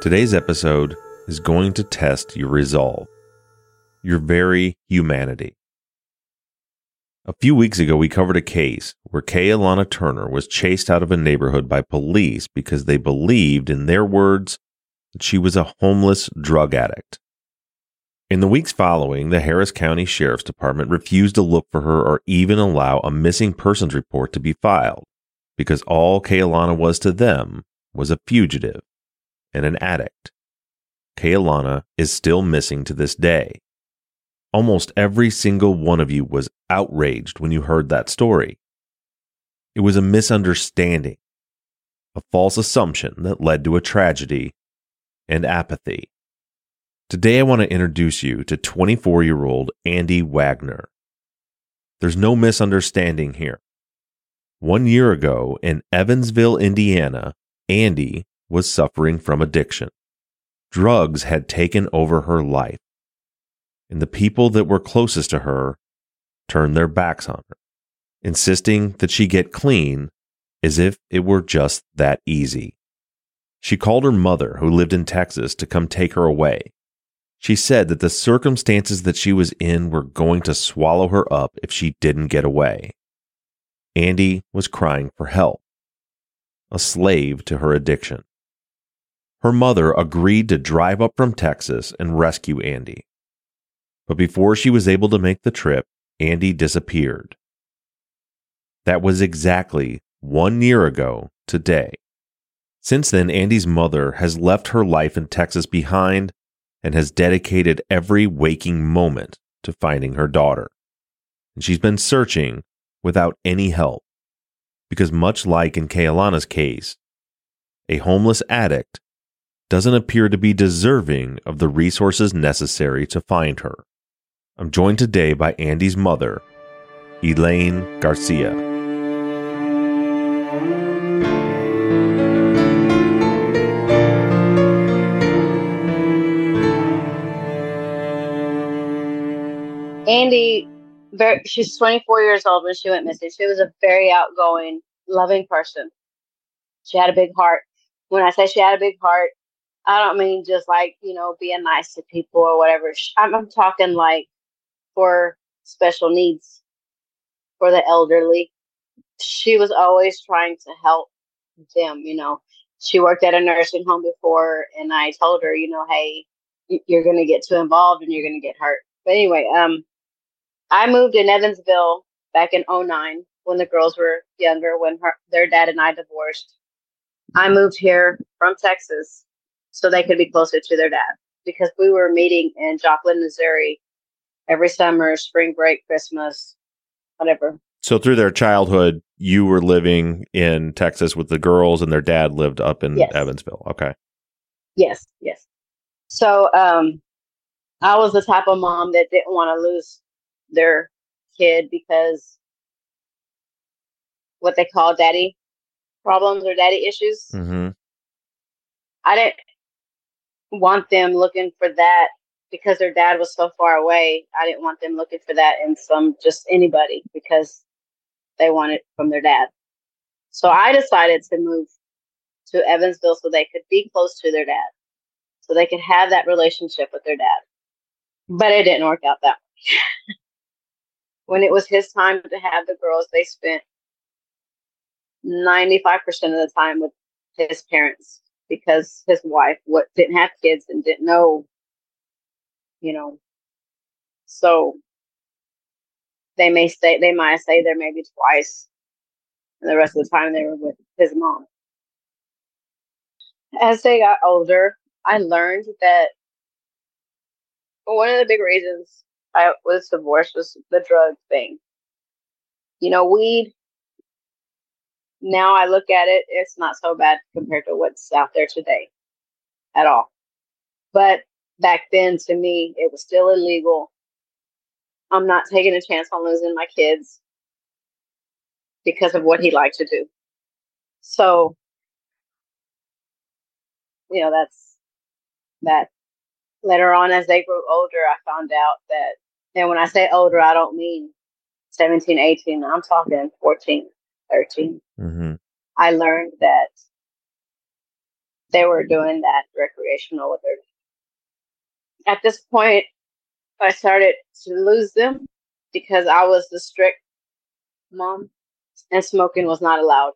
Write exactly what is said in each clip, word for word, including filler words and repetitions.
Today's episode is going to test your resolve, your very humanity. A few weeks ago, we covered a case where Kaylana Turner was chased out of a neighborhood by police because they believed, in their words, that she was a homeless drug addict. In the weeks following, the Harris County Sheriff's Department refused to look for her or even allow a missing persons report to be filed because all Kaylana was to them was a fugitive and an addict. Kaylana is still missing to this day. Almost every single one of you was outraged when you heard that story. It was a misunderstanding, a false assumption that led to a tragedy and apathy. Today I want to introduce you to twenty-four-year-old Andy Wagner. There's no misunderstanding here. One year ago in Evansville, Indiana, Andy was suffering from addiction. Drugs had taken over her life, and the people that were closest to her turned their backs on her, insisting that she get clean as if it were just that easy. She called her mother, who lived in Texas, to come take her away. She said that the circumstances that she was in were going to swallow her up if she didn't get away. Andy was crying for help, a slave to her addiction. Her mother agreed to drive up from Texas and rescue Andy. But before she was able to make the trip, Andy disappeared. That was exactly one year ago today. Since then, Andy's mother has left her life in Texas behind and has dedicated every waking moment to finding her daughter. And she's been searching without any help, because much like in Kaylana's case, a homeless addict doesn't appear to be deserving of the resources necessary to find her. I'm joined today by Andy's mother, Elaine Garcia. Andy, very, she's twenty-four years old when she went missing. She was a very outgoing, loving person. She had a big heart. When I say she had a big heart, I don't mean just like, you know, being nice to people or whatever. I'm, I'm talking like for special needs, for the elderly. She was always trying to help them, you know. She worked at a nursing home before, and I told her, you know, hey, you're going to get too involved and you're going to get hurt. But anyway, um, I moved in Evansville back in oh nine when the girls were younger, when her, their dad and I divorced. I moved here from Texas so they could be closer to their dad, because we were meeting in Joplin, Missouri every summer, spring break, Christmas, whatever. So through their childhood, you were living in Texas with the girls and their dad lived up in Yes. Evansville. Okay. Yes, yes. So um, I was the type of mom that didn't want to lose their kid because what they call daddy problems or daddy issues. Mm-hmm. I didn't want them looking for that because their dad was so far away. I didn't want them looking for that in some just anybody because they want it from their dad. So I decided to move to Evansville so they could be close to their dad, so they could have that relationship with their dad. But it didn't work out that way. When it was his time to have the girls, they spent ninety-five percent of the time with his parents because his wife what, didn't have kids and didn't know, you know. So they may stay, they might stay there maybe twice, and the rest of the time they were with his mom. As they got older, I learned that one of the big reasons I was divorced was the drug thing. You know, weed, now I look at it, it's not so bad compared to what's out there today at all. But back then, to me, it was still illegal. I'm not taking a chance on losing my kids because of what he liked to do. So, you know, that's that. Later on, as they grew older, I found out that, and when I say older, I don't mean seventeen, eighteen. I'm talking fourteen, thirteen. Mm-hmm. I learned that they were doing that recreational with her. At this point, I started to lose them because I was the strict mom and smoking was not allowed.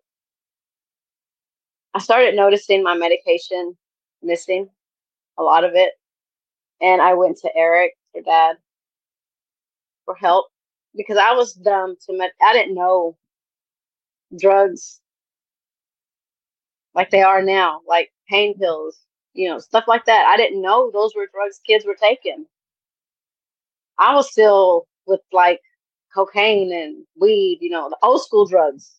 I started noticing my medication missing, a lot of it. And I went to Eric, her dad, for help because I was dumb to med- I didn't know drugs like they are now, like pain pills, you know, stuff like that. I didn't know those were drugs kids were taking. I was still with like cocaine and weed, you know, the old school drugs.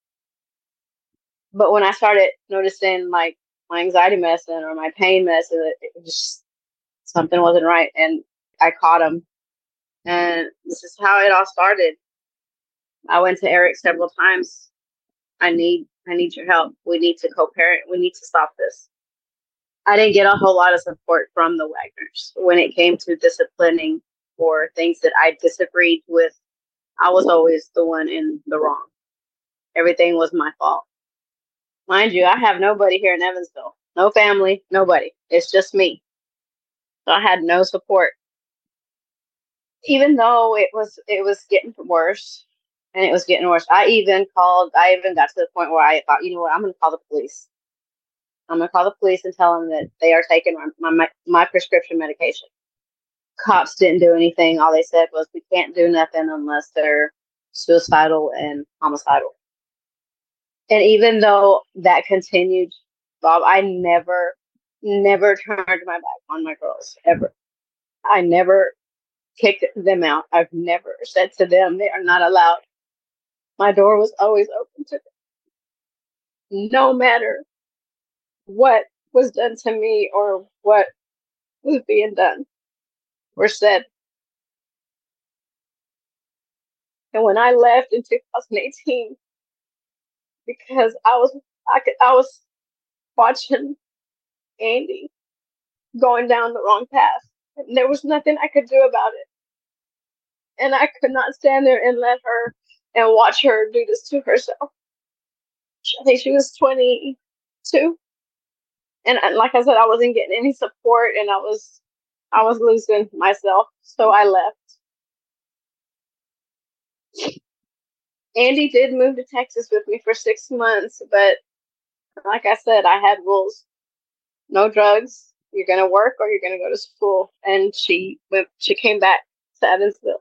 But when I started noticing like my anxiety medicine or my pain medicine, it, it just something wasn't right, and I caught him. And this is how it all started. I went to Eric several times. I need, I need your help. We need to co-parent. We need to stop this. I didn't get a whole lot of support from the Wagners when it came to disciplining or things that I disagreed with. I was always the one in the wrong. Everything was my fault. Mind you, I have nobody here in Evansville. No family, nobody. It's just me. So I had no support. Even though it was it was getting worse and it was getting worse. I even called I even got to the point where I thought, you know what, I'm gonna call the police. I'm gonna call the police and tell them that they are taking my my, my prescription medication. Cops didn't do anything. All they said was we can't do nothing unless they're suicidal and homicidal. And even though that continued, Bob, I never, never turned my back on my girls, ever. I never kicked them out. I've never said to them they are not allowed. My door was always open to them. No matter what was done to me or what was being done or said. And when I left in two thousand eighteen, because I was I could I was watching Andy going down the wrong path. And there was nothing I could do about it. And I could not stand there and let her and watch her do this to herself. I think she was twenty-two. And like I said, I wasn't getting any support and I was I was losing myself. So I left. Andy did move to Texas with me for six months, but like I said, I had rules. No drugs. You're gonna work or you're gonna go to school. And she went she came back to Evansville.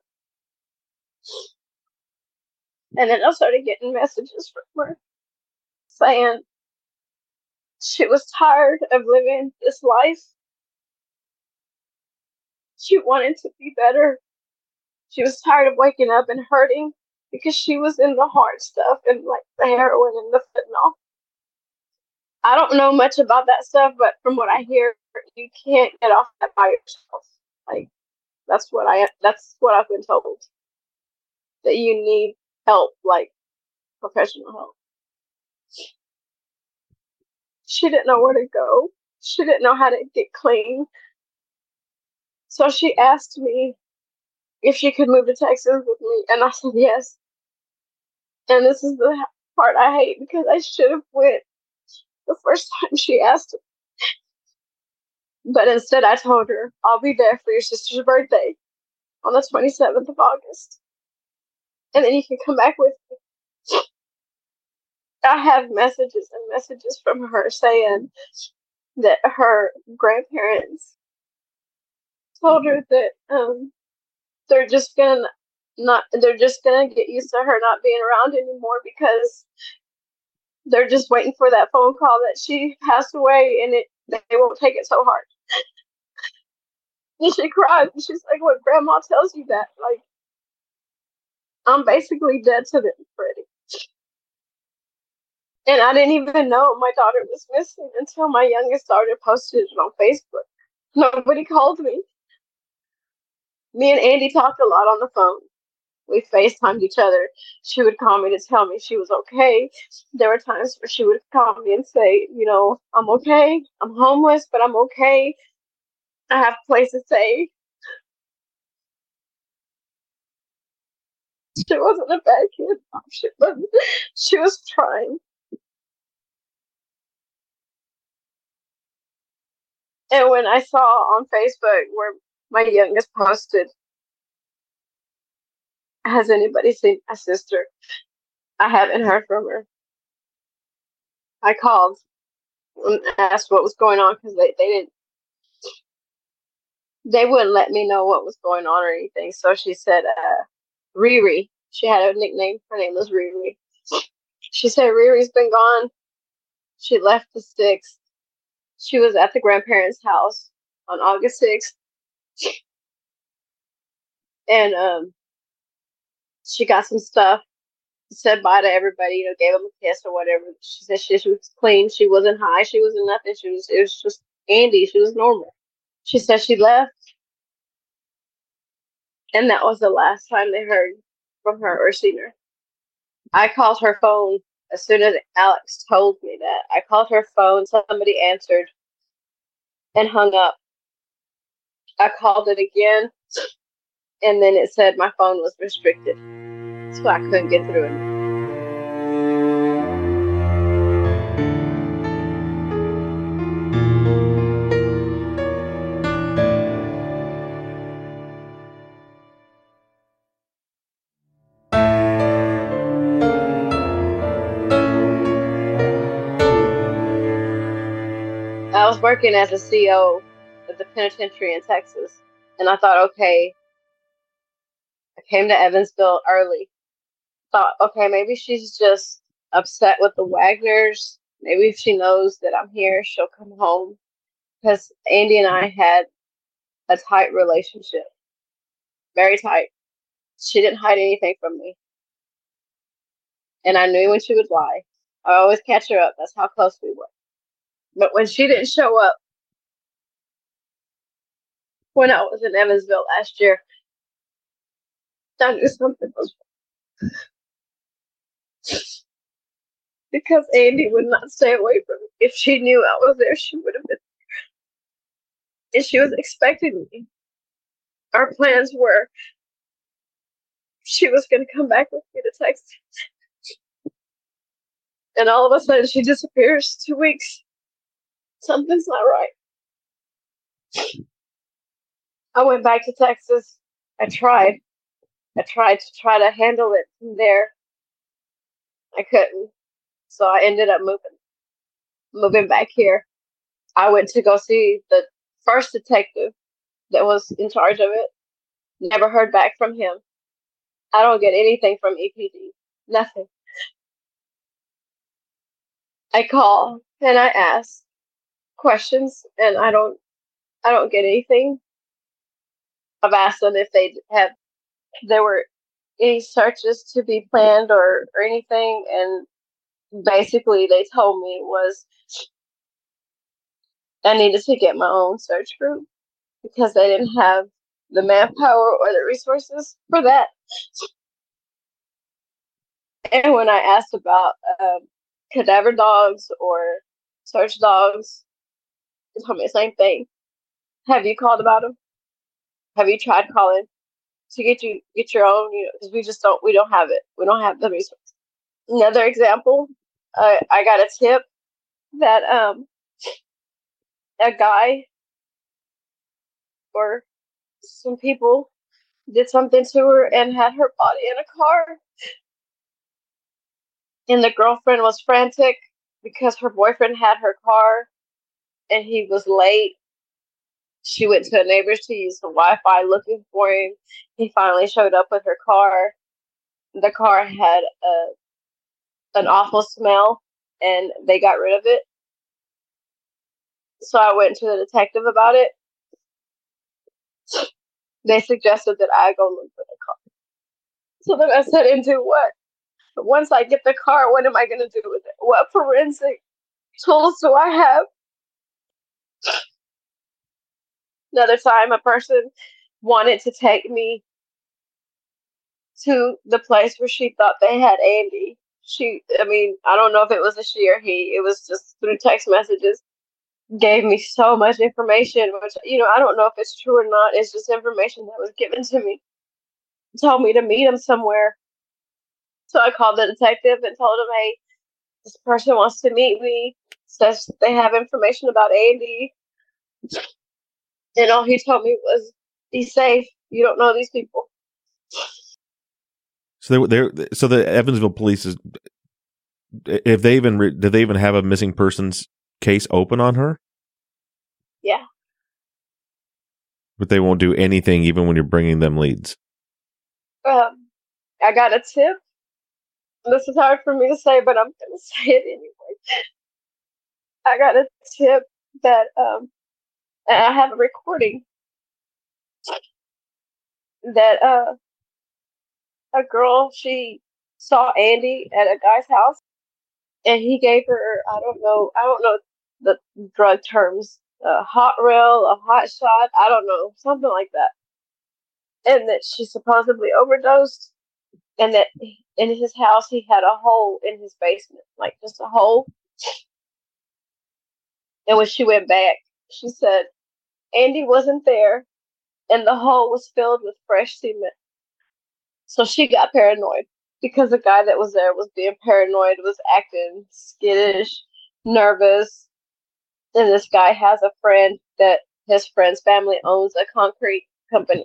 And then I started getting messages from her saying she was tired of living this life. She wanted to be better. She was tired of waking up and hurting because she was in the hard stuff and like the heroin and the fentanyl. I don't know much about that stuff, but from what I hear, you can't get off that by yourself. Like that's what I that's what I've been told. That you need help, like professional help. She didn't know where to go. She didn't know how to get clean. So she asked me if she could move to Texas with me, and I said yes. And this is the part I hate because I should have went the first time she asked me. But instead I told her, I'll be there for your sister's birthday on the twenty-seventh of August. And then you can come back with me. I have messages and messages from her saying that her grandparents told her that um, they're just gonna not they're just gonna get used to her not being around anymore because they're just waiting for that phone call that she passed away and it they won't take it so hard. And she cried. She's like, "What grandma tells you that? Like, I'm basically dead to them, Freddie." And I didn't even know my daughter was missing until my youngest daughter posted it on Facebook. Nobody called me. Me and Andy talked a lot on the phone. We FaceTimed each other. She would call me to tell me she was okay. There were times where she would call me and say, you know, I'm okay. I'm homeless, but I'm okay. I have a place to stay. She wasn't a bad kid. She was, she was trying. And when I saw on Facebook where my youngest posted, has anybody seen my sister? I haven't heard from her. I called and asked what was going on because they, they didn't they wouldn't let me know what was going on or anything. So she said, uh, Riri. She had a nickname. Her name was Riri. She said Riri's been gone. She left the sixth. She was at the grandparents' house on August sixth. And um, she got some stuff, said bye to everybody, you know, gave them a kiss or whatever. She said she, she was clean. She wasn't high. She wasn't nothing. She was, it was just Andy. She was normal. She said she left. And that was the last time they heard from her or seen her. I called her phone as soon as Alex told me that. I called her phone. Somebody answered and hung up. I called it again, and then it said my phone was restricted, so I couldn't get through it. I was working as a C O at the penitentiary in Texas, and I thought, okay, I came to Evansville early. Thought, okay, maybe she's just upset with the Wagners. Maybe if she knows that I'm here, she'll come home. Because Andy and I had a tight relationship, very tight. She didn't hide anything from me. And I knew when she would lie. I always catch her up. That's how close we were. But when she didn't show up, when I was in Evansville last year, I knew something was wrong. Because Andy would not stay away from me. If she knew I was there, she would have been there. And she was expecting me. Our plans were she was going to come back with me to Texas. And all of a sudden, she disappears. Two weeks. Something's not right. I went back to Texas. I tried. I tried to try to handle it from there. I couldn't. So I ended up moving. Moving back here. I went to go see the first detective that was in charge of it. Never heard back from him. I don't get anything from E P D. Nothing. I call and I ask questions and I don't I don't get anything. I've asked them if they have there were any searches to be planned or, or anything, and basically they told me was I needed to get my own search group because they didn't have the manpower or the resources for that. And when I asked about um, cadaver dogs or search dogs, they told me the same thing. Have you called about them? Have you tried calling to get you get your own? You know, because we just don't we don't have it. We don't have the resources. Another example, uh, I got a tip that um a guy or some people did something to her and had her body in a car. And the girlfriend was frantic because her boyfriend had her car and he was late. She went to a neighbor's to use the Wi-Fi looking for him. He finally showed up with her car. The car had a, an awful smell and they got rid of it. So I went to the detective about it. They suggested that I go look for the car. So then I said, and do what? Once I get the car, what am I going to do with it? What forensic tools do I have? Another time, a person wanted to take me to the place where she thought they had Andy. She, I mean, I don't know if it was a she or he. It was just through text messages. Gave me so much information, which, you know, I don't know if it's true or not. It's just information that was given to me. Told me to meet him somewhere. So I called the detective and told him, hey, this person wants to meet me. Says they have information about Andy. And all he told me was, be safe. You don't know these people. So they they so the Evansville police is, if they even re, did they even have a missing persons case open on her? Yeah. But they won't do anything even when you're bringing them leads. Um, I got a tip. This is hard for me to say, but I'm going to say it anyway. I got a tip that, um, and I have a recording that uh, a girl, she saw Andy at a guy's house, and he gave her, I don't know, I don't know the drug terms, a hot rail, a hot shot, I don't know, something like that. And that she supposedly overdosed, and that in his house he had a hole in his basement, like just a hole. And when she went back, she said Andy wasn't there, and the hole was filled with fresh cement. So she got paranoid because the guy that was there was being paranoid, was acting skittish, nervous. And this guy has a friend that his friend's family owns a concrete company.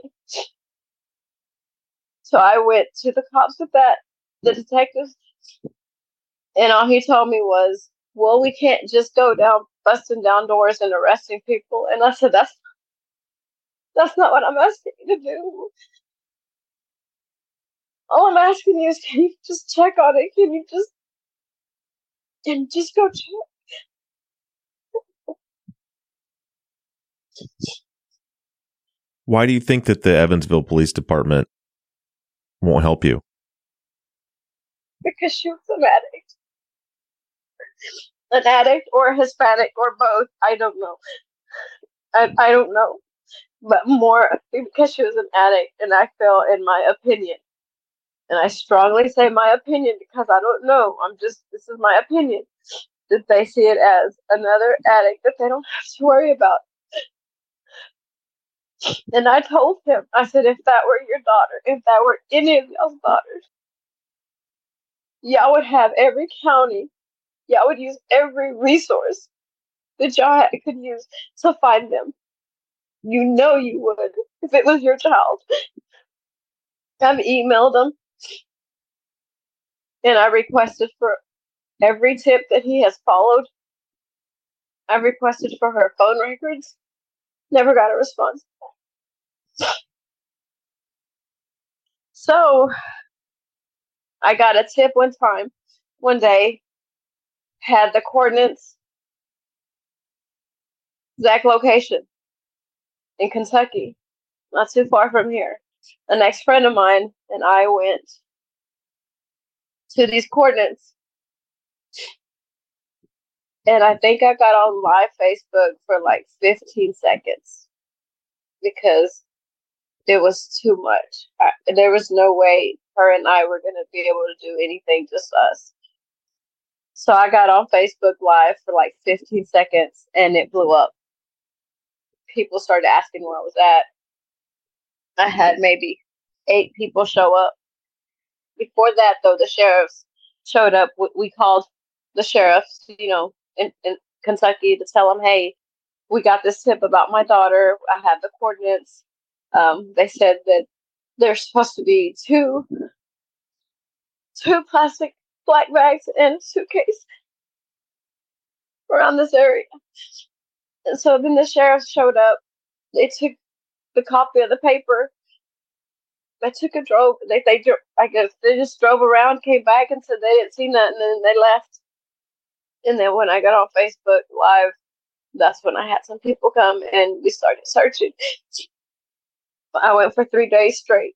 So I went to the cops with that, the detectives, and all he told me was, well, we can't just go down busting down doors and arresting people. And I said, that's that's not what I'm asking you to do. All I'm asking you is, can you just check on it? Can you just and just go check? Why do you think that the Evansville Police Department won't help you? Because she was an addict. An addict or a Hispanic or both. I don't know. I, I don't know. But more because she was an addict, and I feel, in my opinion, and I strongly say my opinion because I don't know, I'm just, this is my opinion, that they see it as another addict that they don't have to worry about. And I told him, I said, if that were your daughter, if that were any of y'all's daughters, y'all would have every county, y'all would use every resource that y'all could use to find them. You know you would, if it was your child. I've emailed them, and I requested for every tip that he has followed. I requested for her phone records. Never got a response. So I got a tip one time, one day, had the coordinates, exact location in Kentucky, not too far from here. The next friend of mine and I went to these coordinates. And I think I got on live Facebook for like fifteen seconds because it was too much. I, there was no way her and I were going to be able to do anything, just us. So I got on Facebook Live for like fifteen seconds, and it blew up. People started asking where I was at. I had maybe eight people show up. Before that, though, the sheriffs showed up. We called the sheriffs, you know, in, in Kentucky to tell them, hey, we got this tip about my daughter. I have the coordinates. Um, they said that there's supposed to be two, two plastic black bags and a suitcase around this area. And so then the sheriff showed up. They took the copy of the paper. They took a drove. They they I guess they just drove around, came back, and said they didn't see nothing, and then they left. And then when I got on Facebook Live, that's when I had some people come and we started searching. I went for three days straight.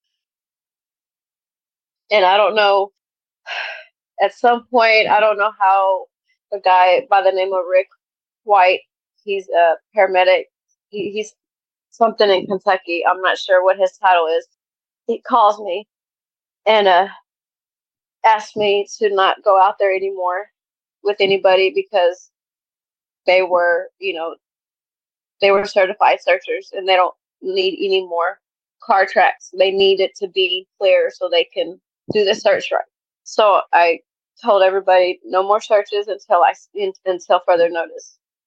And I don't know, at some point, I don't know how a guy by the name of Rick White, he's a paramedic. He, he's something in Kentucky. I'm not sure what his title is. He calls me and uh, asked me to not go out there anymore with anybody because they were, you know, they were certified searchers and they don't need any more car tracks. They need it to be clear so they can do the search right. So I told everybody no more searches until I until further notice.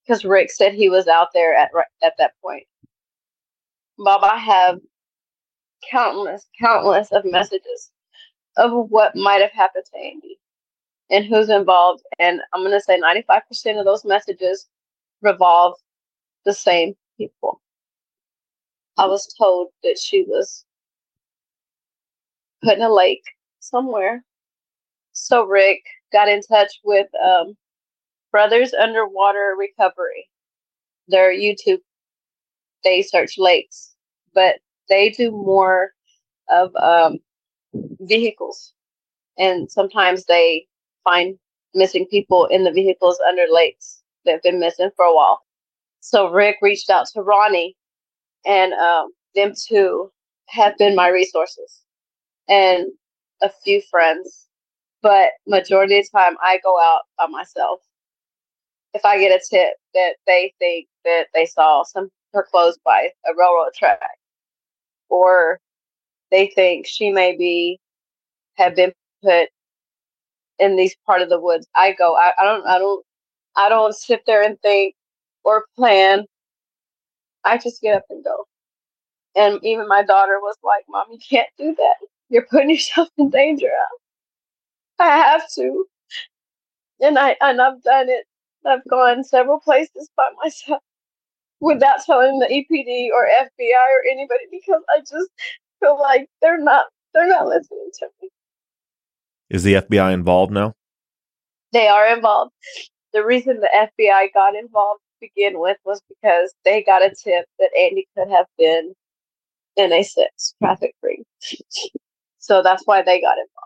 because Rick said he was out there at at that point. Bob, I have countless, countless of messages of what might have happened to Andy and who's involved. And I'm going to say ninety-five percent of those messages revolve the same people. I was told that she was put in a lake somewhere. So Rick got in touch with um, Brothers Underwater Recovery. Their YouTube, they search lakes, but they do more of um, vehicles. And sometimes they find missing people in the vehicles under lakes that have been missing for a while. So Rick reached out to Ronnie, and um, them two have been my resources and a few friends. But majority of the time, I go out by myself. If I get a tip that they think that they saw some her clothes by a railroad track, or they think she may be have been put in these part of the woods, I go. I, I don't. I don't. I don't sit there and think or plan. I just get up and go. And even my daughter was like, "Mom, you can't do that. You're putting yourself in danger." I have to, and I and I've done it. I've gone several places by myself without telling the E P D or F B I or anybody, because I just feel like they're not they're not listening to me. Is the F B I involved now? They are involved. The reason the F B I got involved to begin with was because they got a tip that Andy could have been in a sex traffic ring. So that's why they got involved.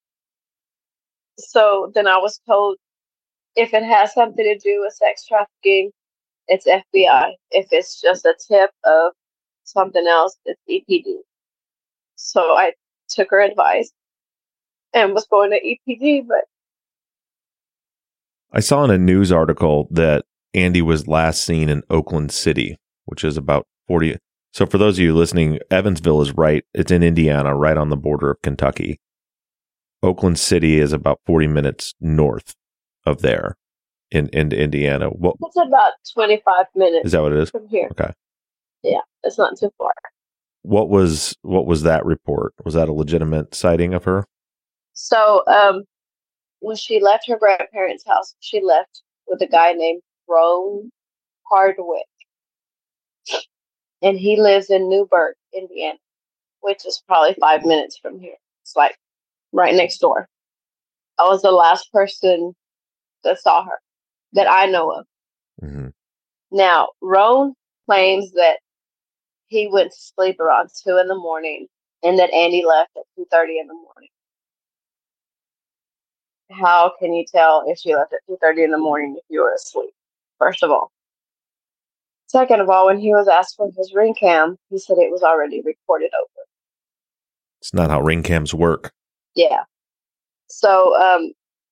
So then I was told, if it has something to do with sex trafficking, it's F B I. If it's just a tip of something else, it's E P D. So I took her advice and was going to E P D, but I saw in a news article that Andy was last seen in Oakland City, which is about forty. So for those of you listening, Evansville is right. It's in Indiana, right on the border of Kentucky. Oakland City is about forty minutes north of there in, in Indiana. What, it's about twenty-five minutes. Is that what it is? From here. Okay. Yeah, it's not too far. What was what was that report? Was that a legitimate sighting of her? So um, when she left her grandparents' house, she left with a guy named Roan Hardwick. And he lives in Newburgh, Indiana, which is probably five minutes from here. It's like right next door. I was the last person that saw her that I know of. Mm-hmm. Now, Roan claims that he went to sleep around two in the morning and that Andy left at two thirty in the morning. How can you tell if she left at two thirty in the morning if you were asleep? First of all. Second of all, when he was asked for his ring cam, he said it was already recorded over. It's not how ring cams work. Yeah. So, um,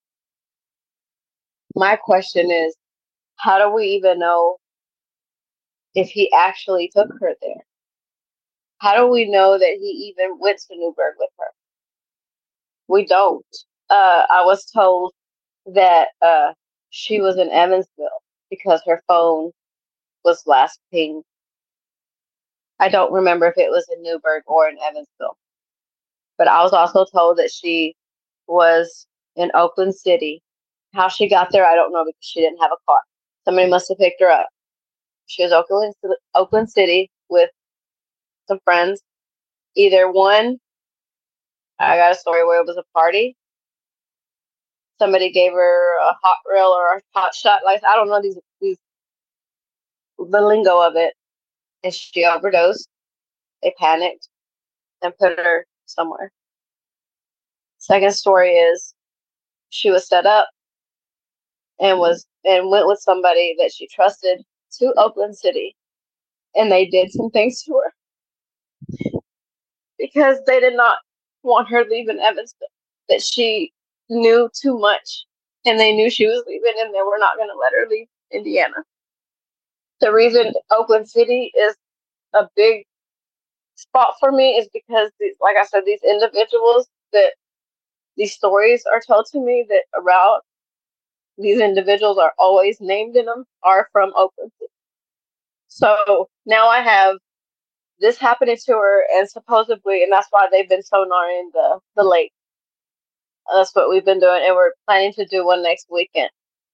my question is, how do we even know if he actually took her there? How do we know that he even went to Newburgh with her? We don't. Uh, I was told that uh, she was in Evansville because her phone was last pinged. I don't remember if it was in Newburgh or in Evansville. But I was also told that she was in Oakland City. How she got there, I don't know, because she didn't have a car. Somebody must have picked her up. She was Oakland, Oakland City with some friends. Either one, I got a story where it was a party. Somebody gave her a hot rail or a hot shot. Like, I don't know these, these the lingo of it. And she overdosed. They panicked and put her somewhere. Second story is she was set up and was and went with somebody that she trusted to Oakland City, and they did some things to her because they did not want her leaving Evansville. That she knew too much, and they knew she was leaving, and they were not going to let her leave Indiana. The reason Oakland City is a big spot for me is because, these, like I said, these individuals that these stories are told to me that around these individuals are always named in them are from Oakland City. So now I have this happening to her, and supposedly, and that's why they've been sonaring the, the lake. That's what we've been doing, and we're planning to do one next weekend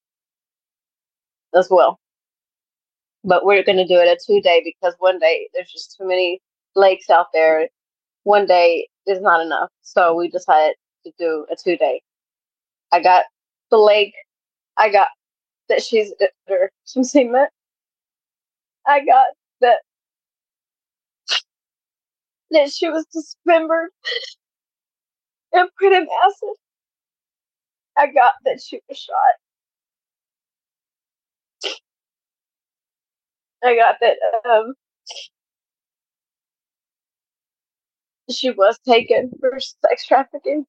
as well. But we're going to do it a two day because one day there's just too many lakes out there. One day is not enough. So we decided to do a two day. I got the lake. I got that she's under some cement. I got that that she was dismembered and put in acid. I got that she was shot. I got that um, she was taken for sex trafficking.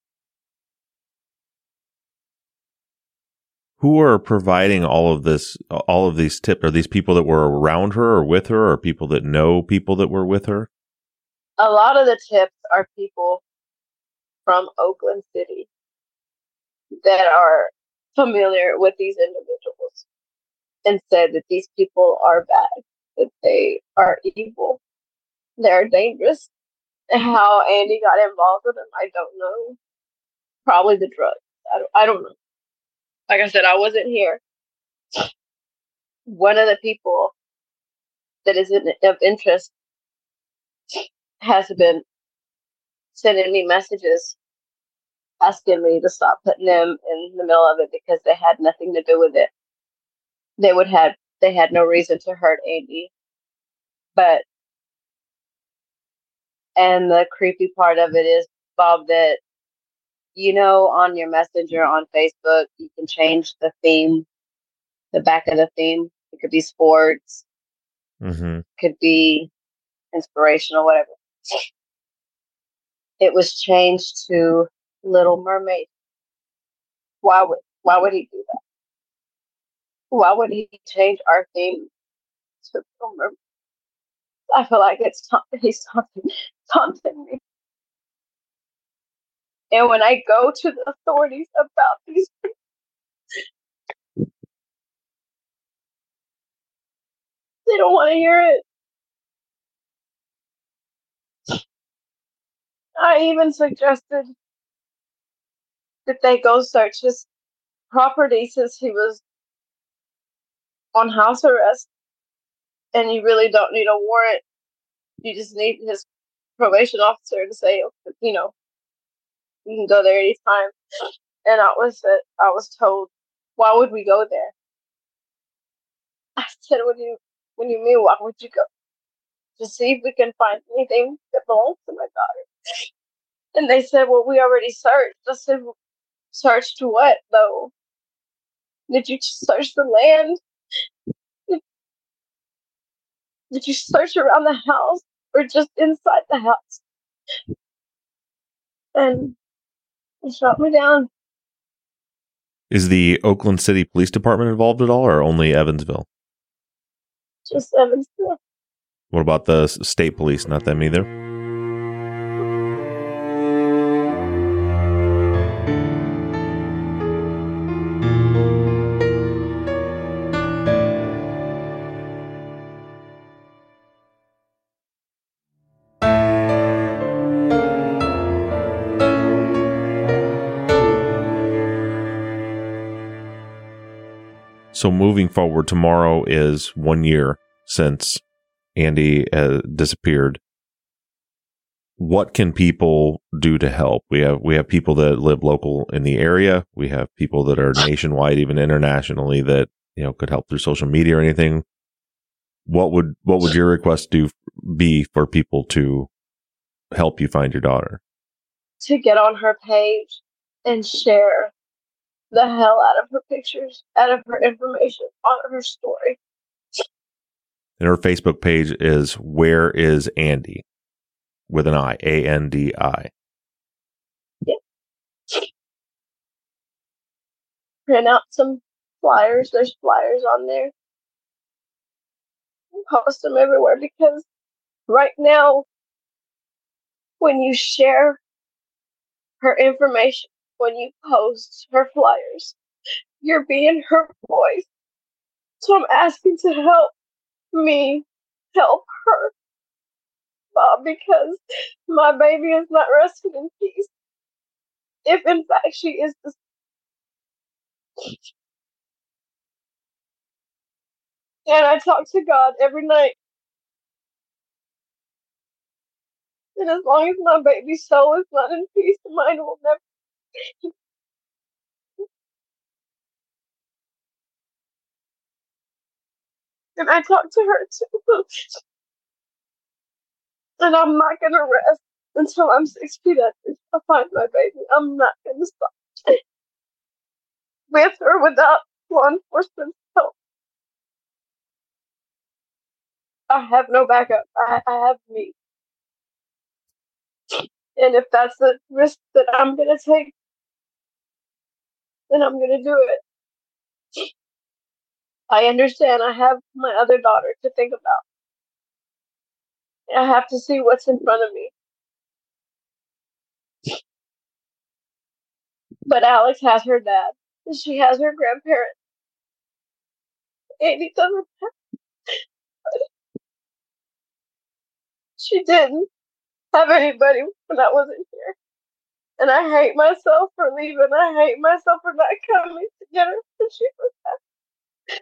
Who are providing all of this, all of these tips? Are these people that were around her or with her, or people that know people that were with her? A lot of the tips are people from Oakland City that are familiar with these individuals and said that these people are bad, that they are evil, they're dangerous. How Andy got involved with them, I don't know. Probably the drugs. I don't, I don't know. Like I said, I wasn't here. One of the people that is in, of interest has been sending me messages asking me to stop putting them in the middle of it because they had nothing to do with it. They would have, they had no reason to hurt Andy. But, and the creepy part of it is, Bob, that, you know, on your messenger on Facebook, you can change the theme, the back of the theme. It could be sports, mm-hmm. could be inspirational, whatever. It was changed to Little Mermaid. Why would why would he do that? Why would he change our theme to Little Mermaid? I feel like it's ta- he's taunting, taunting me. And when I go to the authorities about these people, they don't want to hear it. I even suggested that they go search his property since he was on house arrest. And you really don't need a warrant. You just need his probation officer to say, you know, you can go there anytime. And I was uh, I was told, why would we go there? I said, what do you, what do you mean, why would you go? To see if we can find anything that belongs to my daughter. And they said, well, we already searched. I said, searched what, though? Did you search the land? Did, did you search around the house or just inside the house? And they shot me down. Is the Oakland City Police Department involved at all, or only Evansville? Just Evansville. What about the state police? Not them either? So moving forward, tomorrow is one year since Andy uh, disappeared. What can people do to help? We have we have people that live local in the area. We have people that are nationwide, even internationally, that you know could help through social media or anything. What would what would your request do be for people to help you find your daughter? To get on her page and share the hell out of her pictures, out of her information, on her story. And her Facebook page is Where is Andy? With an I, A N D I. Yeah. Print out some flyers. There's flyers on there. And post them everywhere because right now, when you share her information, when you post her flyers, you're being her voice. So I'm asking to help me help her, Bob, because my baby is not resting in peace. If in fact she is the and I talk to God every night. And as long as my baby's soul is not in peace, mine will never. And I talk to her too. And I'm not gonna rest until I'm six feet under to find my baby. I'm not gonna stop. With or without law enforcement's help. I have no backup. I, I have me. And if that's the risk that I'm gonna take, then I'm gonna do it. I understand I have my other daughter to think about. I have to see what's in front of me. But Alex has her dad. And she has her grandparents. Amy doesn't have. She didn't have anybody when I wasn't here. And I hate myself for leaving. I hate myself for not coming to get her when she was back.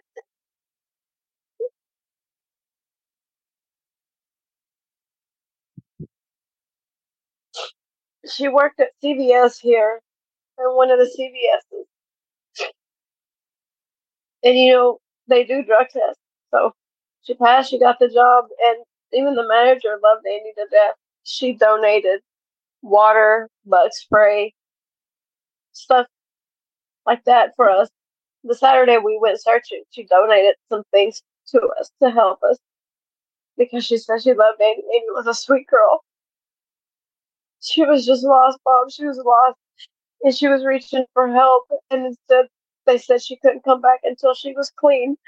She worked at C V S here, or one of the C V S's. And you know, they do drug tests. So she passed, she got the job, and even the manager loved Amy to death. She donated water, bug spray, stuff like that for us. The Saturday we went searching, she donated some things to us to help us because she said she loved Amy. Amy was a sweet girl. She was just lost, Bob. She was lost, and she was reaching for help. And instead, they said she couldn't come back until she was clean.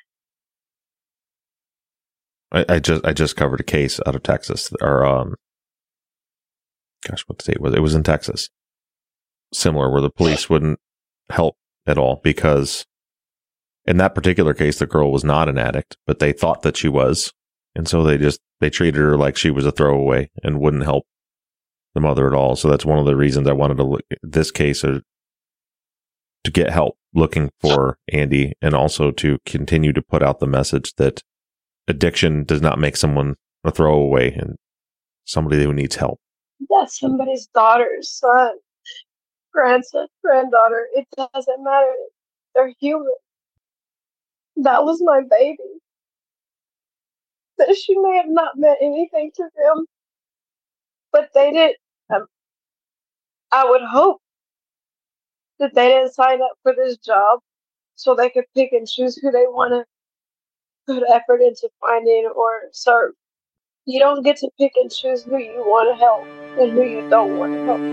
I, I just I just covered a case out of Texas, or um, gosh, what state was it? It was in Texas. Similar, where the police wouldn't help at all because in that particular case, the girl was not an addict, but they thought that she was, and so they just they treated her like she was a throwaway and wouldn't help the mother at all. So that's one of the reasons I wanted to look at this case uh, to get help looking for Andy, and also to continue to put out the message that addiction does not make someone a throwaway and somebody who needs help. That's somebody's daughter, son, grandson, granddaughter. It doesn't matter. They're human. That was my baby. That she may have not meant anything to them, but they did. Um, I would hope that they didn't sign up for this job so they could pick and choose who they want to put effort into finding or serve. You don't get to pick and choose who you want to help and who you don't want to help.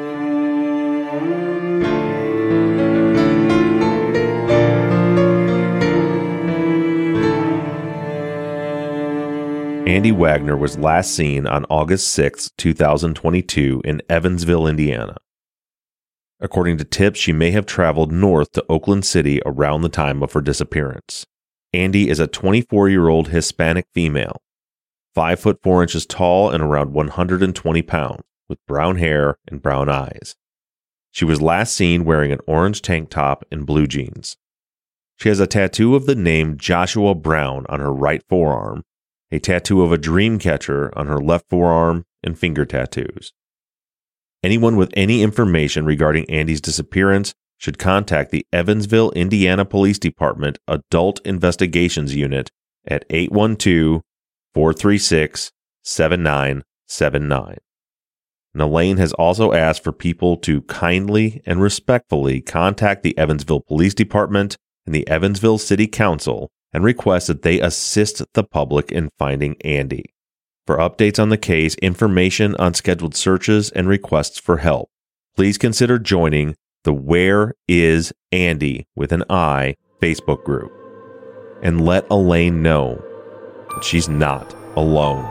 Andy Wagner was last seen on August sixth, twenty twenty-two in Evansville, Indiana. According to tips, she may have traveled north to Oakland City around the time of her disappearance. Andy is a twenty-four-year-old Hispanic female, five foot four inches tall and around one hundred twenty pounds, with brown hair and brown eyes. She was last seen wearing an orange tank top and blue jeans. She has a tattoo of the name Joshua Brown on her right forearm, a tattoo of a dream catcher on her left forearm, and finger tattoos. Anyone with any information regarding Andy's disappearance should contact the Evansville, Indiana Police Department Adult Investigations Unit at eight one two, four three six, seven nine seven nine. And Elaine has also asked for people to kindly and respectfully contact the Evansville Police Department and the Evansville City Council and request that they assist the public in finding Andy. For updates on the case, information on scheduled searches, and requests for help, please consider joining the Where Is Andy with an I Facebook group. And let Elaine know that she's not alone.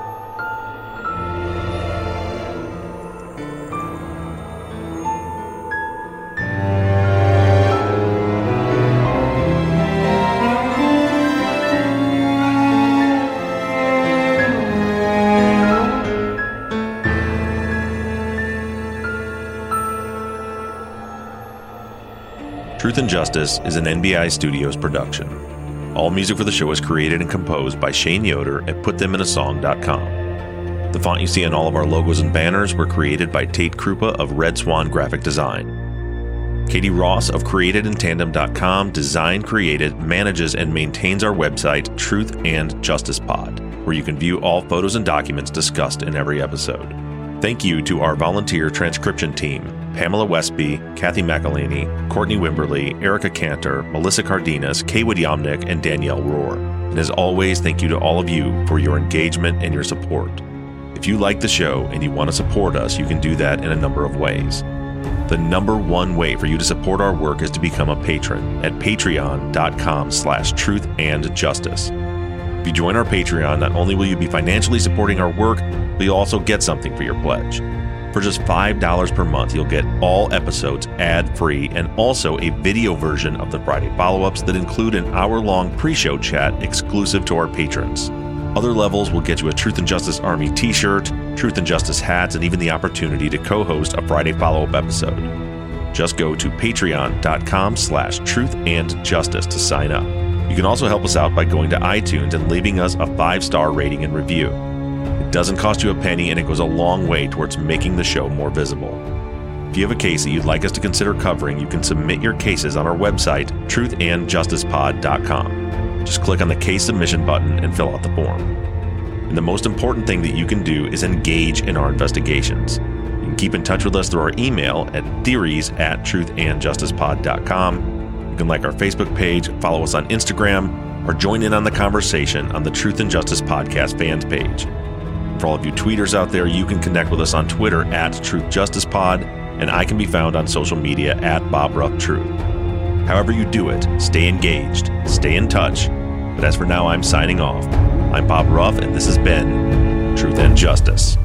Truth and Justice is an N B I Studios production. All music for the show is created and composed by Shane Yoder at put them in a song dot com. The font you see on all of our logos and banners were created by Tate Krupa of Red Swan Graphic Design. Katie Ross of created in tandem dot com designed, created, manages, and maintains our website, Truth and Justice Pod, where you can view all photos and documents discussed in every episode. Thank you to our volunteer transcription team, Pamela Westby, Kathy McElhaney, Courtney Wimberly, Erica Cantor, Melissa Cardenas, Kaywood Yomnick, and Danielle Rohr. And as always, thank you to all of you for your engagement and your support. If you like the show and you want to support us, you can do that in a number of ways. The number one way for you to support our work is to become a patron at patreon.com slash truth and justice. If you join our Patreon, not only will you be financially supporting our work, but you'll also get something for your pledge. For just five dollars per month, you'll get all episodes ad-free and also a video version of the Friday follow-ups that include an hour-long pre-show chat exclusive to our patrons. Other levels will get you a Truth and Justice Army t-shirt, Truth and Justice hats, and even the opportunity to co-host a Friday follow-up episode. Just go to patreon.com slash truth and justice to sign up. You can also help us out by going to iTunes and leaving us a five-star rating and review. It doesn't cost you a penny, and it goes a long way towards making the show more visible. If you have a case that you'd like us to consider covering, you can submit your cases on our website, truth and justice pod dot com. Just click on the case submission button and fill out the form. And the most important thing that you can do is engage in our investigations. You can keep in touch with us through our email at theories at truth and justice pod dot com. You can like our Facebook page, follow us on Instagram, or join in on the conversation on the Truth and Justice Podcast fans page. For all of you tweeters out there, you can connect with us on Twitter at Truth Justice Pod, and I can be found on social media at Bob Ruff Truth. However you do it, stay engaged, stay in touch. But as for now, I'm signing off. I'm Bob Ruff, and this has been Truth and Justice.